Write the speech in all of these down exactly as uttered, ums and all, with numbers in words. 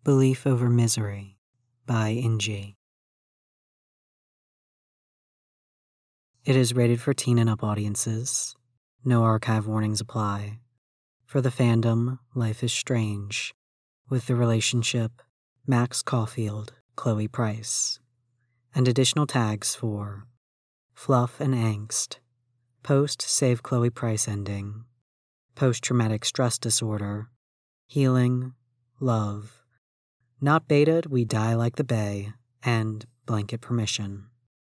Belief Over Misery by Inji. It is rated for teen and up audiences. No archive warnings apply. For the fandom, Life is Strange, with the relationship Max Caulfield, Chloe Price, and additional tags for fluff and angst, post-Save Chloe Price ending, post-traumatic stress disorder, healing, love, not baited, we die like the bay, and blanket permission.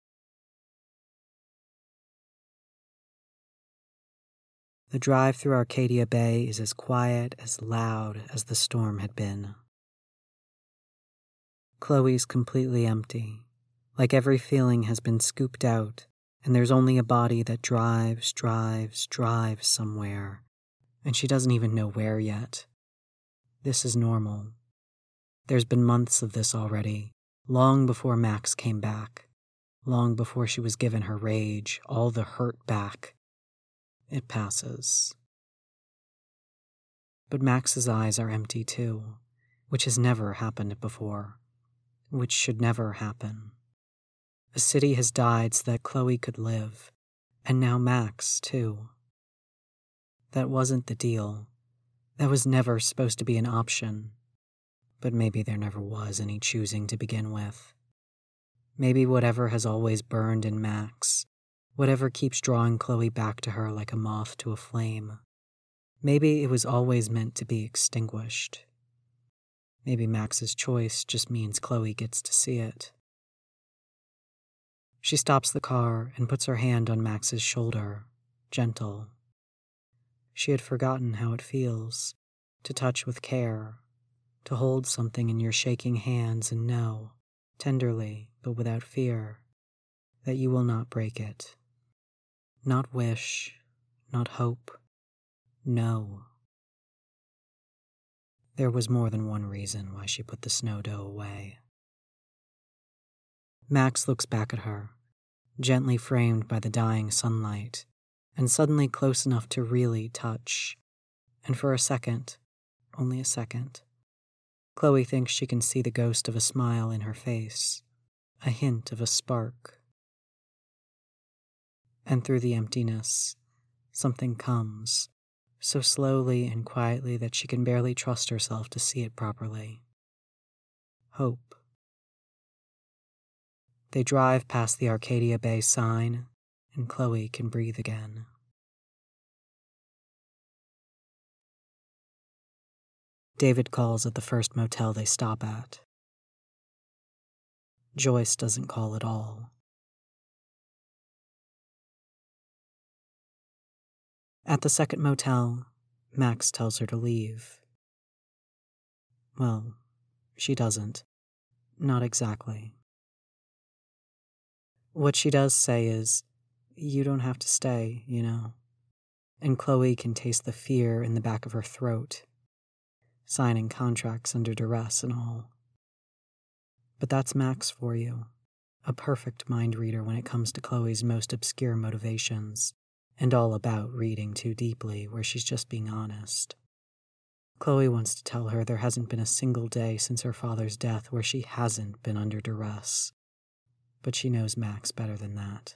The drive through Arcadia Bay is as quiet, as loud as the storm had been. Chloe's completely empty, like every feeling has been scooped out, and there's only a body that drives, drives, drives somewhere, and she doesn't even know where yet. This is normal. There's been months of this already, long before Max came back, long before she was given her rage, all the hurt back. It passes. But Max's eyes are empty too, which has never happened before, which should never happen. A city has died so that Chloe could live, and now Max too. That wasn't the deal. That was never supposed to be an option. But maybe there never was any choosing to begin with. Maybe whatever has always burned in Max, whatever keeps drawing Chloe back to her like a moth to a flame, maybe it was always meant to be extinguished. Maybe Max's choice just means Chloe gets to see it. She stops the car and puts her hand on Max's shoulder, gentle. She had forgotten how it feels to touch with care, to hold something in your shaking hands and know, tenderly but without fear, that you will not break it. Not wish, not hope, no. There was more than one reason why she put the snow dough away. Max looks back at her, gently framed by the dying sunlight, and suddenly close enough to really touch. And for a second, only a second, Chloe thinks she can see the ghost of a smile in her face, a hint of a spark. And through the emptiness, something comes, so slowly and quietly that she can barely trust herself to see it properly. Hope. They drive past the Arcadia Bay sign, and Chloe can breathe again. David calls at the first motel they stop at. Joyce doesn't call at all. At the second motel, Max tells her to leave. Well, she doesn't. Not exactly. What she does say is, you don't have to stay, you know. And Chloe can taste the fear in the back of her throat, signing contracts under duress and all. But that's Max for you, a perfect mind reader when it comes to Chloe's most obscure motivations, and all about reading too deeply where she's just being honest. Chloe wants to tell her there hasn't been a single day since her father's death where she hasn't been under duress, but she knows Max better than that.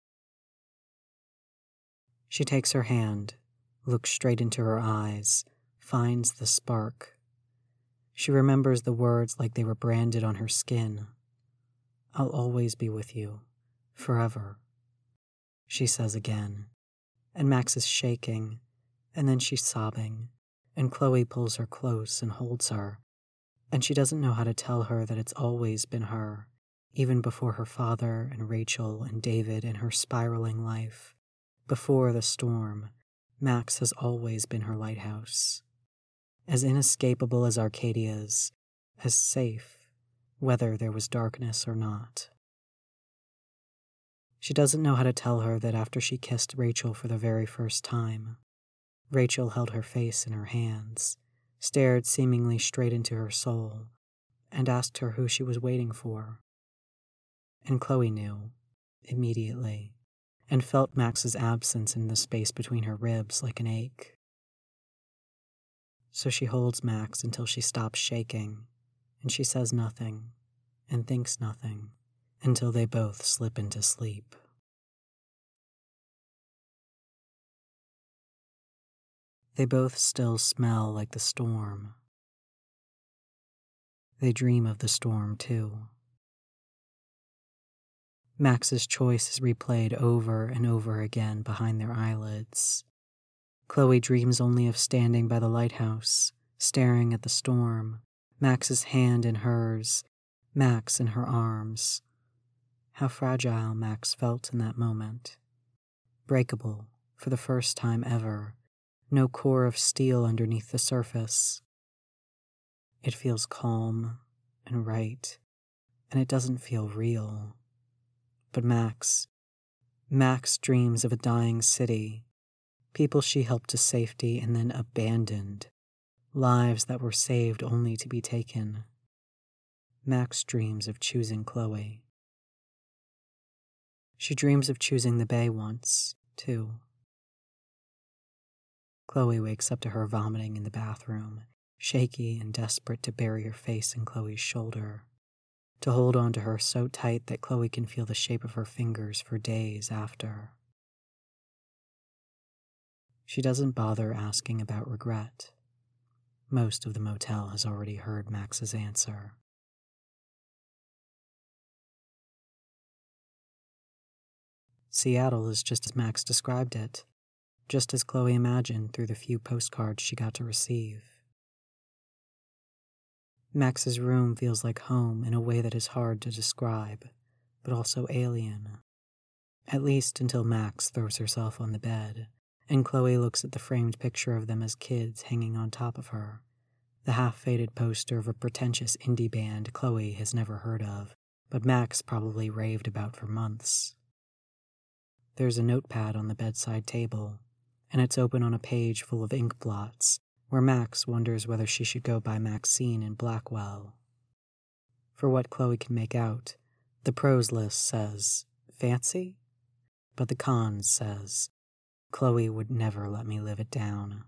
She takes her hand, looks straight into her eyes, finds the spark. She remembers the words like they were branded on her skin. I'll always be with you, forever, she says again, and Max is shaking, and then she's sobbing, and Chloe pulls her close and holds her, and she doesn't know how to tell her that it's always been her, even before her father and Rachel and David and her spiraling life. Before the storm, Max has always been her lighthouse. As inescapable as Arcadia's, as safe, whether there was darkness or not. She doesn't know how to tell her that after she kissed Rachel for the very first time, Rachel held her face in her hands, stared seemingly straight into her soul, and asked her who she was waiting for. And Chloe knew, immediately, and felt Max's absence in the space between her ribs like an ache. So she holds Max until she stops shaking, and she says nothing and thinks nothing until they both slip into sleep. They both still smell like the storm. They dream of the storm, too. Max's choice is replayed over and over again behind their eyelids. Chloe dreams only of standing by the lighthouse, staring at the storm, Max's hand in hers, Max in her arms. How fragile Max felt in that moment. Breakable, for the first time ever. No core of steel underneath the surface. It feels calm and right, and it doesn't feel real. But Max, Max dreams of a dying city, people she helped to safety and then abandoned, lives that were saved only to be taken. Max dreams of choosing Chloe. She dreams of choosing the bay once, too. Chloe wakes up to her vomiting in the bathroom, shaky and desperate to bury her face in Chloe's shoulder, to hold on to her so tight that Chloe can feel the shape of her fingers for days after. She doesn't bother asking about regret. Most of the motel has already heard Max's answer. Seattle is just as Max described it, just as Chloe imagined through the few postcards she got to receive. Max's room feels like home in a way that is hard to describe, but also alien. At least until Max throws herself on the bed, and Chloe looks at the framed picture of them as kids hanging on top of her, the half-faded poster of a pretentious indie band Chloe has never heard of, but Max probably raved about for months. There's a notepad on the bedside table, and it's open on a page full of ink blots, where Max wonders whether she should go by Maxine in Blackwell. For what Chloe can make out, the pros list says, fancy? But the cons says, Chloe would never let me live it down.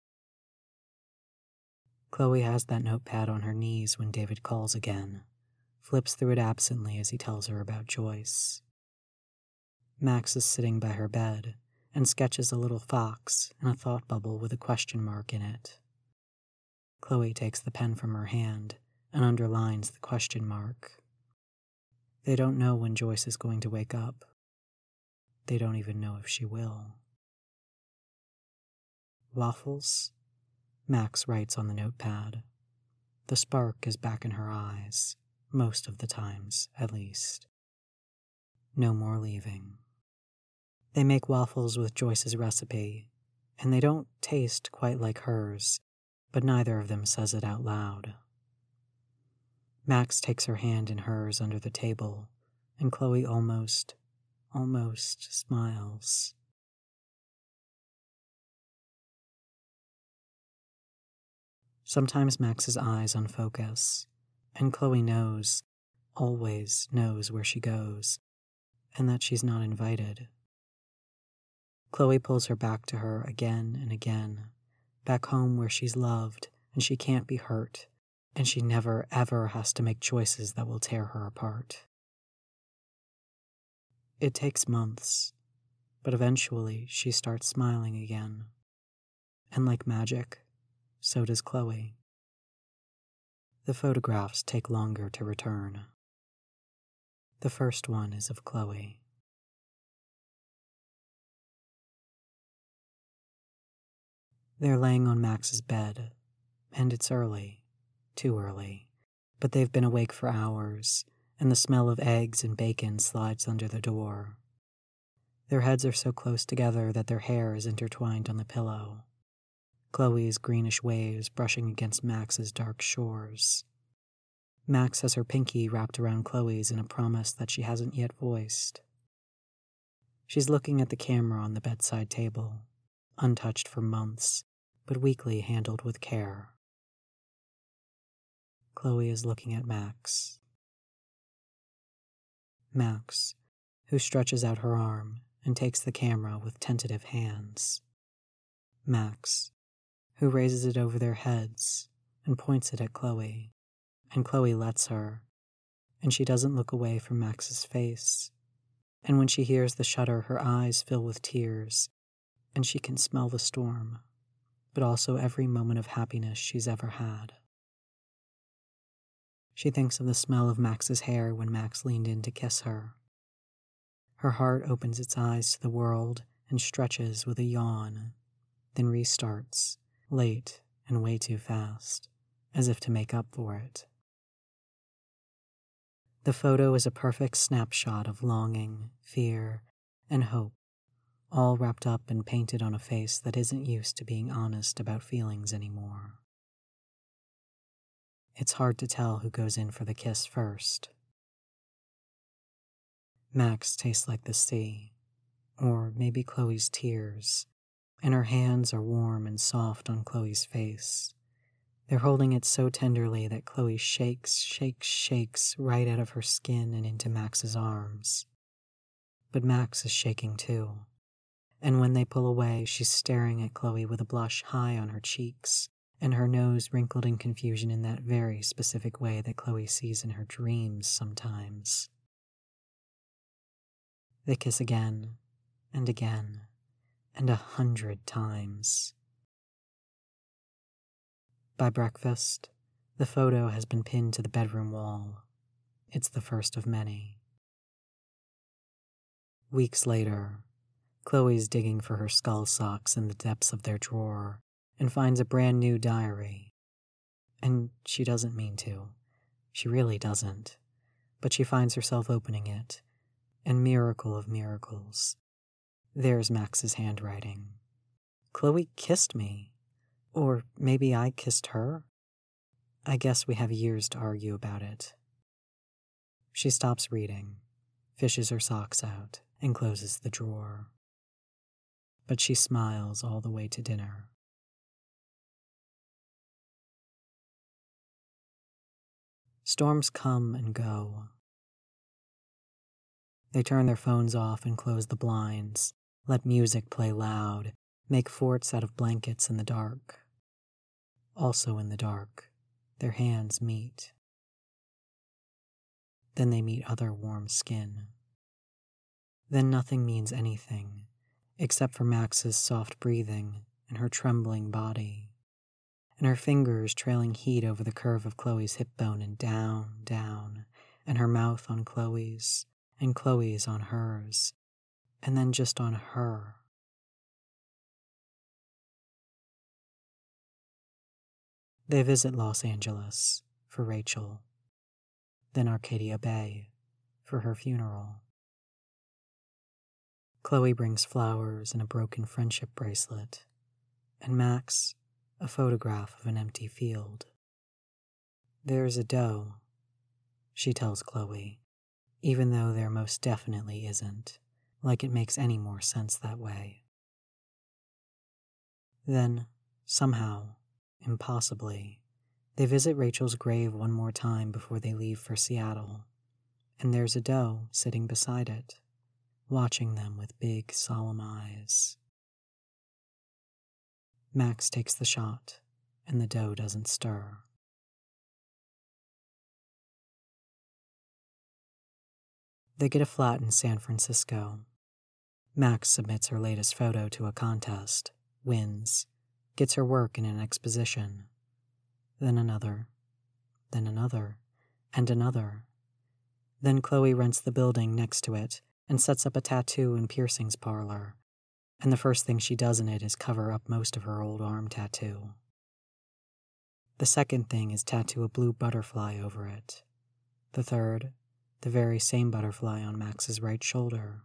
Chloe has that notepad on her knees when David calls again, flips through it absently as he tells her about Joyce. Max is sitting by her bed and sketches a little fox and a thought bubble with a question mark in it. Chloe takes the pen from her hand and underlines the question mark. They don't know when Joyce is going to wake up. They don't even know if she will. Waffles? Max writes on the notepad. The spark is back in her eyes, most of the times, at least. No more leaving. They make waffles with Joyce's recipe, and they don't taste quite like hers, but neither of them says it out loud. Max takes her hand in hers under the table, and Chloe almost, almost smiles. Sometimes Max's eyes unfocus, and Chloe knows, always knows where she goes, and that she's not invited. Chloe pulls her back to her again and again, back home where she's loved and she can't be hurt, and she never, ever has to make choices that will tear her apart. It takes months, but eventually she starts smiling again. And like magic, so does Chloe. The photographs take longer to return. The first one is of Chloe. They're laying on Max's bed, and it's early, too early, but they've been awake for hours, and the smell of eggs and bacon slides under the door. Their heads are so close together that their hair is intertwined on the pillow. Chloe's greenish waves brushing against Max's dark shores. Max has her pinky wrapped around Chloe's in a promise that she hasn't yet voiced. She's looking at the camera on the bedside table, untouched for months, but weekly handled with care. Chloe is looking at Max. Max, who stretches out her arm and takes the camera with tentative hands. Max, who raises it over their heads and points it at Chloe, and Chloe lets her, and she doesn't look away from Max's face. And when she hears the shudder, her eyes fill with tears, and she can smell the storm, but also every moment of happiness she's ever had. She thinks of the smell of Max's hair when Max leaned in to kiss her. Her heart opens its eyes to the world and stretches with a yawn, then restarts, late and way too fast, as if to make up for it. The photo is a perfect snapshot of longing, fear, and hope, all wrapped up and painted on a face that isn't used to being honest about feelings anymore. It's hard to tell who goes in for the kiss first. Max tastes like the sea, or maybe Chloe's tears, and her hands are warm and soft on Chloe's face. They're holding it so tenderly that Chloe shakes, shakes, shakes right out of her skin and into Max's arms. But Max is shaking too, and when they pull away, she's staring at Chloe with a blush high on her cheeks, and her nose wrinkled in confusion in that very specific way that Chloe sees in her dreams sometimes. They kiss again, and again, and a hundred times. By breakfast, the photo has been pinned to the bedroom wall. It's the first of many. Weeks later, Chloe's digging for her skull socks in the depths of their drawer and finds a brand new diary. And she doesn't mean to. She really doesn't. But she finds herself opening it, and miracle of miracles, there's Max's handwriting. Chloe kissed me. Or maybe I kissed her? I guess we have years to argue about it. She stops reading, fishes her socks out, and closes the drawer. But she smiles all the way to dinner. Storms come and go. They turn their phones off and close the blinds, let music play loud, make forts out of blankets in the dark. Also in the dark, their hands meet. Then they meet other warm skin. Then nothing means anything, except for Max's soft breathing and her trembling body, and her fingers trailing heat over the curve of Chloe's hip bone and down, down, and her mouth on Chloe's, and Chloe's on hers, and then just on her. They visit Los Angeles for Rachel, then Arcadia Bay for her funeral. Chloe brings flowers and a broken friendship bracelet, and Max a photograph of an empty field. There's a doe, she tells Chloe, even though there most definitely isn't, like it makes any more sense that way. Then, somehow, impossibly, they visit Rachel's grave one more time before they leave for Seattle, and there's a doe sitting beside it, watching them with big, solemn eyes. Max takes the shot, and the doe doesn't stir. They get a flat in San Francisco. Max submits her latest photo to a contest, wins, gets her work in an exposition. Then another, then another, and another. Then Chloe rents the building next to it and sets up a tattoo and piercings parlor, and the first thing she does in it is cover up most of her old arm tattoo. The second thing is tattoo a blue butterfly over it. The third, the very same butterfly on Max's right shoulder.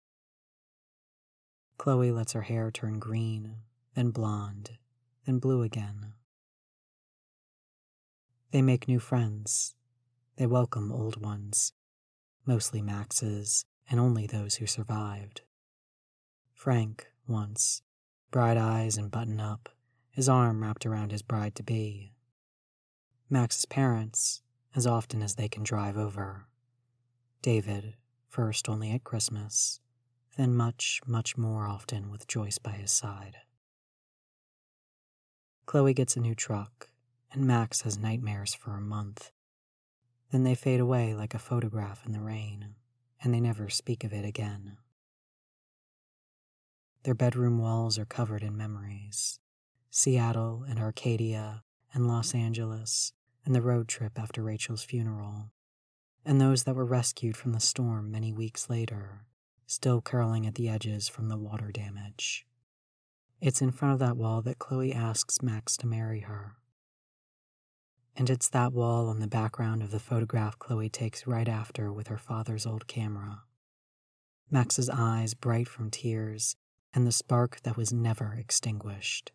Chloe lets her hair turn green, then blonde, then blue again. They make new friends. They welcome old ones, mostly Max's, and only those who survived. Frank, once, bright eyes and button up, his arm wrapped around his bride-to-be. Max's parents, as often as they can drive over. David, first only at Christmas, then much, much more often with Joyce by his side. Chloe gets a new truck, and Max has nightmares for a month Then they fade away like a photograph in the rain, and they never speak of it again. Their bedroom walls are covered in memories. Seattle and Arcadia and Los Angeles and the road trip after Rachel's funeral, and those that were rescued from the storm many weeks later, still curling at the edges from the water damage. It's in front of that wall that Chloe asks Max to marry her. And it's that wall on the background of the photograph Chloe takes right after with her father's old camera. Max's eyes bright from tears, and the spark that was never extinguished.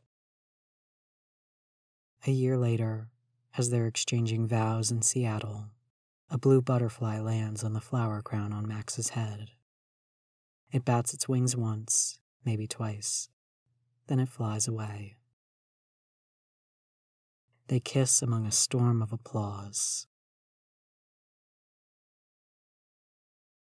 A year later, as they're exchanging vows in Seattle, a blue butterfly lands on the flower crown on Max's head. It bats its wings once, maybe twice, then it flies away. They kiss among a storm of applause.